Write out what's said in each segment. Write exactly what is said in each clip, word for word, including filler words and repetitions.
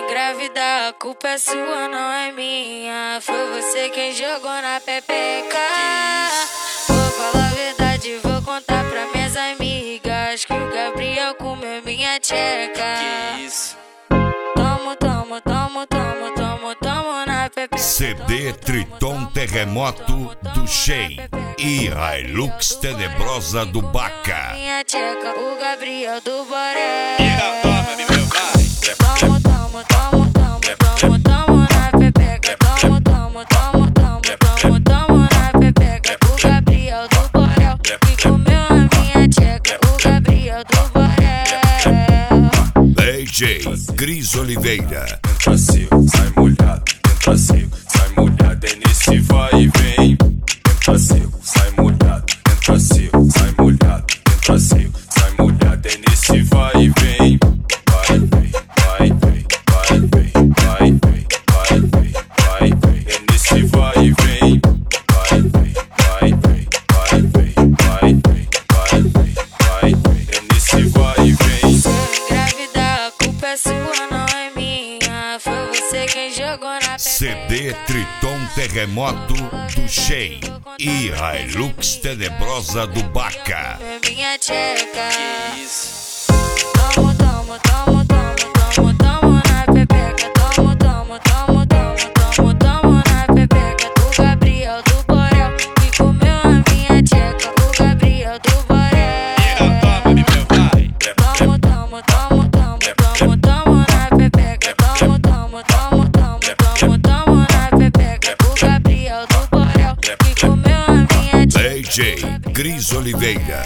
engravidar, a culpa é sua, não é minha. Foi você quem jogou na pepeca. Vou falar a verdade, vou contar pra minhas amigas que o Gabriel comeu minha tcheca. Que isso? Tomo, tomo, tomo, tomo, tomo, tomo na pepeca. C D Triton Terremoto do Shea e Hilux Tenebrosa do Baca. Minha tcheca, o Gabriel do Boré. Toma, meu vai. Tomo, tomo, tomo, tomo, tomo, tomo na pepeca. Tomo, tomo, tomo, tomo, tomo, tomo na pepeca. O Gabriel do Borel que comeu a minha tcheca. O Gabriel do Borel. D J Cris Oliveira. Entra seco, sai molhado. Entra seco, sai molhado. É nesse vai e vem. Entra seco, sai molhado. Entra seco, sai molhado. Entra seco, sai molhado. É nesse vai e vem. Vai, vem, vai, vem, vai, vem, vai, vem, vai, vem, vai, vem. É nesse vai e vem. Vai, vem, vai, vem, vai, vem, vai, vem, vai, vem, vai, vem. É nesse vai e vem. Se eu engravidar, a culpa é sua, não é minha. Foi você quem jogou na pepeca. C D Triton Terremoto do Shea e Hilux Tenebrosa do Baca. Minha tcheca. Que isso? Tomo, tomo, tomo, tomo, tomo, tomo na pepeca. Tomo, tomo, tomo, tomo, tomo, tomo na pepeca. O Gabriel do Borel que comeu a minha tcheca. O Gabriel do Borel. Toma, meu vai. Tomo, tomo, tomo, tomo, tomo, tomo na pepeca. Tomo, tomo, tomo, tomo, tomo, tomo na pepeca. O Gabriel do Borel que comeu a minha tcheca. D J Cris Oliveira.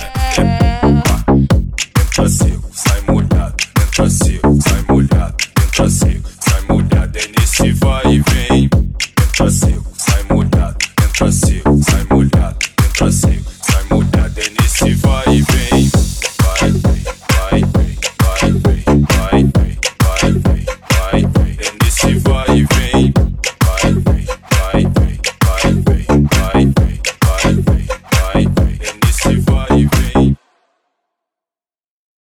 Entra seco, sai molhado. Entra seco, sai molhado. Entra seco, sai molhado. É nesse vai e vem. Entra seco, sai molhado. Entra seco, sai molhado. Entra seco.